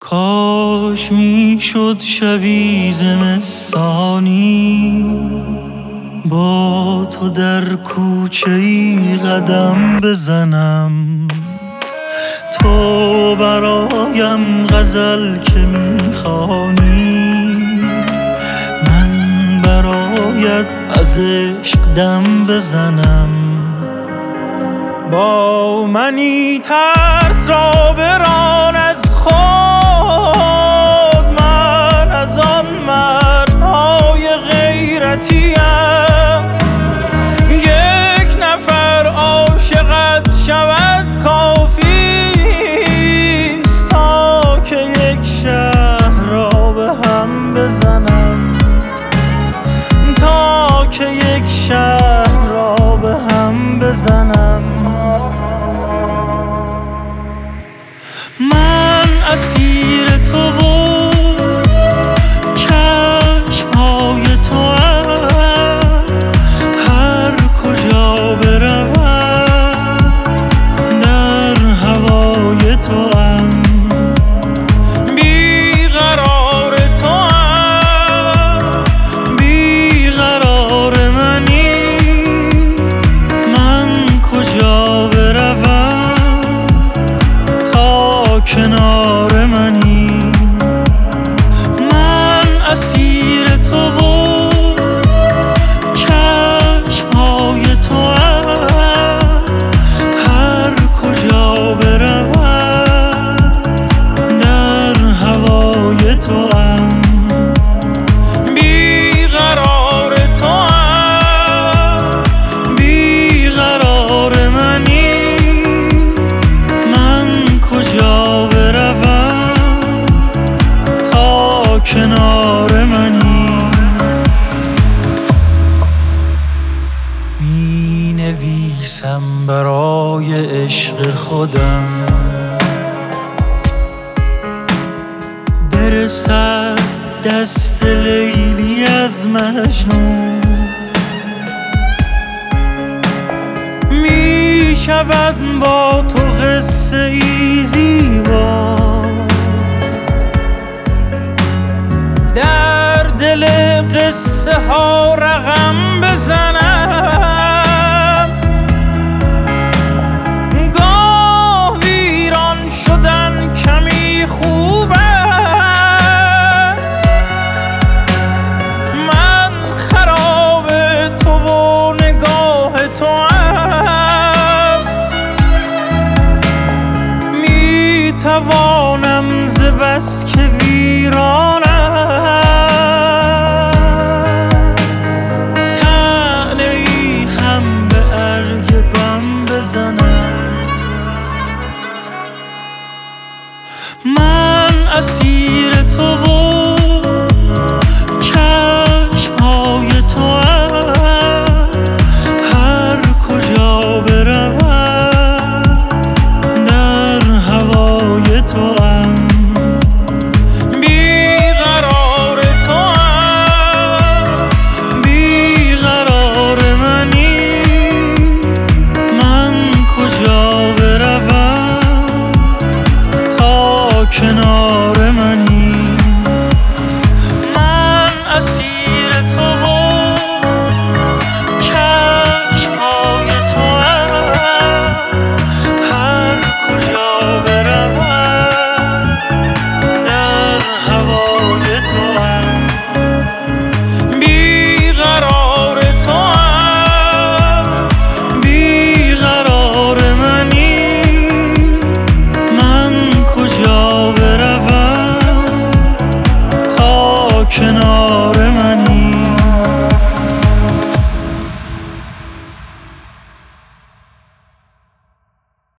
کاش میشد شبی زمستانی با تو در کوچه ای قدم بزنم، تو برایم غزل که میخوانی، من برایت از عشق دم بزنم. با منی ترس را بران از خود، من از آن مردهای غیرتیم، یک نفر عاشقت شود کافیست تا که یک شهر را به هم بزنم، تا که یک شهر را به هم بزنم. من اسیر تو و چشم‌های توام، هر کجا بروم در هوای توام، بیقرار توام، بیقرار منی، من کجا بروم کنار منی. من اسیر تو و چشم‌های توام، هر کجا بروم در هوای توام، بیقرار توام، بیقرار منی، من کجا کنار منی. می نویسم برای عشق خودم، برسد دست لیلی از مجنون، می شود با تو قصه ای زیبا، در دل قصه ها رقم بزنم. گاه ویران شدن کمی خوب است، من خراب تو و نگاه توام، می توانم ز بس که ویرانم من اسیر تو و چشم‌های توام، هر کجا بروم در هوای توام، بیقرار توام، بیقرار منی، من کجا بروم کنار من.